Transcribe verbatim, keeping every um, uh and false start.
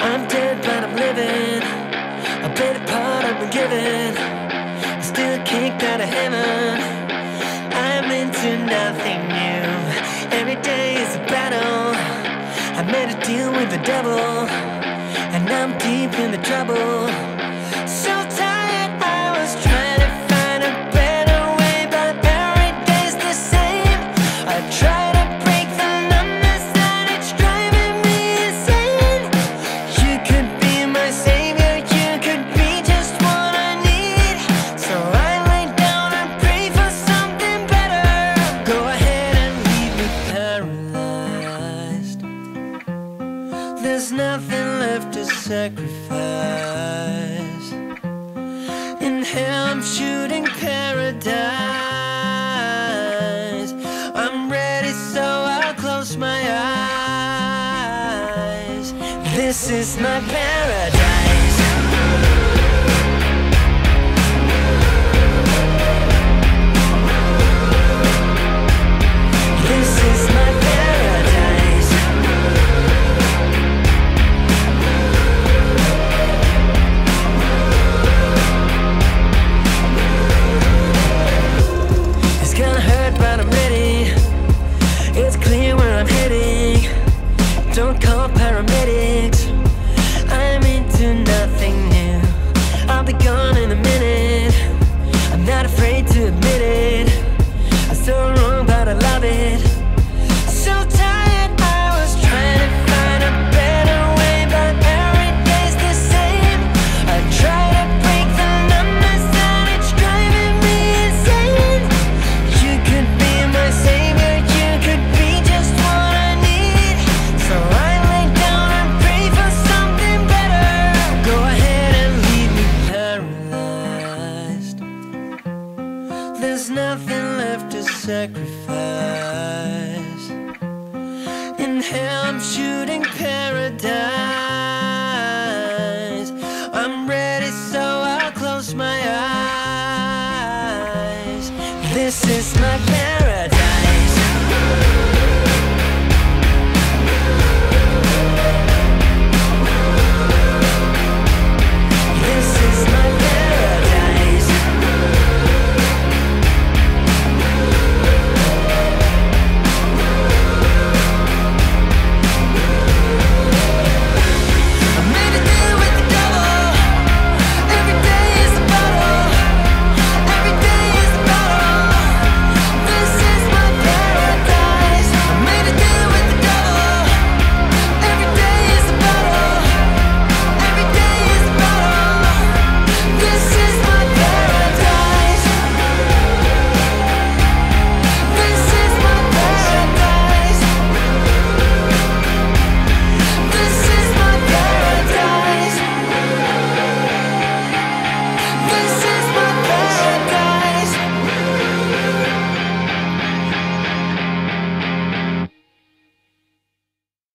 I'm dead but I'm living. A better part I've been given. Still kicked out of heaven. I'm into nothing new. Every day is a battle. I made a deal with the devil, and I'm deep in the trouble. So tired, I was trying to find a better way, but every day's the same. I try to break the numbness and it's driving me insane. You could be my savior, you could be just what I need. So I lay down and pray for something better. Go ahead and leave me paralyzed. There's nothing left to sacrifice. In hell I'm shooting paradise. I'm ready, so I'll close my eyes. This is my paradise. This is my paradise. It's gonna hurt, but I'm ready. It's clear where I'm heading. Don't call paramedics. I'm into nothing new. I'll be gone in a minute. I'm not afraid to admit it. I'm so wrong, but I love it. So tired, I was trying to find a better way, but every day's the same. I try to break the numbness and it's driving me insane. You could be my savior, you could be just what I need. So I lay down and pray for something better. Go ahead and leave me paralyzed. There's nothing left to sacrifice. In hell I'm shooting paradise.